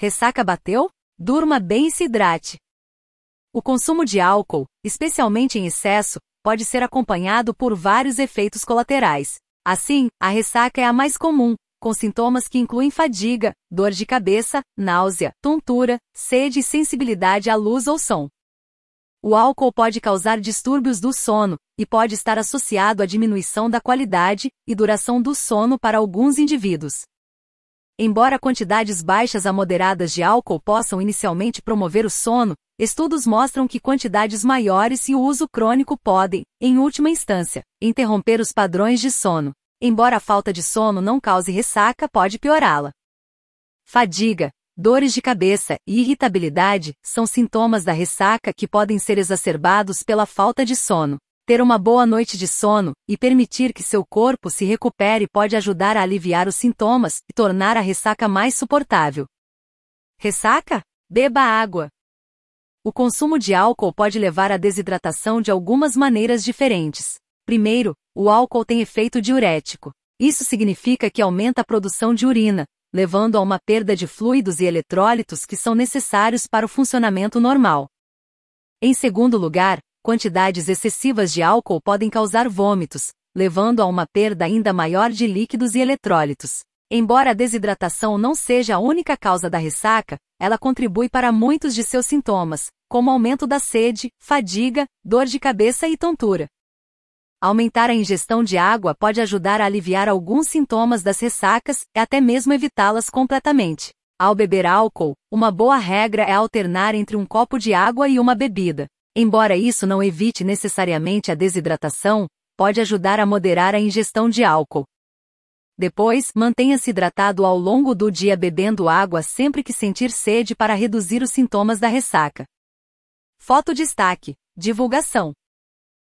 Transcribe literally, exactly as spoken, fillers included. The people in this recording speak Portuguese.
Ressaca bateu? Durma bem e se hidrate. O consumo de álcool, especialmente em excesso, pode ser acompanhado por vários efeitos colaterais. Assim, a ressaca é a mais comum, com sintomas que incluem fadiga, dor de cabeça, náusea, tontura, sede e sensibilidade à luz ou som. O álcool pode causar distúrbios do sono, e pode estar associado à diminuição da qualidade e duração do sono para alguns indivíduos. Embora quantidades baixas a moderadas de álcool possam inicialmente promover o sono, estudos mostram que quantidades maiores e o uso crônico podem, em última instância, interromper os padrões de sono. Embora a falta de sono não cause ressaca, pode piorá-la. Fadiga, dores de cabeça e irritabilidade são sintomas da ressaca que podem ser exacerbados pela falta de sono. Ter uma boa noite de sono e permitir que seu corpo se recupere pode ajudar a aliviar os sintomas e tornar a ressaca mais suportável. Ressaca? Beba água. O consumo de álcool pode levar à desidratação de algumas maneiras diferentes. Primeiro, o álcool tem efeito diurético. Isso significa que aumenta a produção de urina, levando a uma perda de fluidos e eletrólitos que são necessários para o funcionamento normal. Em segundo lugar, quantidades excessivas de álcool podem causar vômitos, levando a uma perda ainda maior de líquidos e eletrólitos. Embora a desidratação não seja a única causa da ressaca, ela contribui para muitos de seus sintomas, como aumento da sede, fadiga, dor de cabeça e tontura. Aumentar a ingestão de água pode ajudar a aliviar alguns sintomas das ressacas e até mesmo evitá-las completamente. Ao beber álcool, uma boa regra é alternar entre um copo de água e uma bebida. Embora isso não evite necessariamente a desidratação, pode ajudar a moderar a ingestão de álcool. Depois, mantenha-se hidratado ao longo do dia bebendo água sempre que sentir sede para reduzir os sintomas da ressaca. Foto destaque. Divulgação.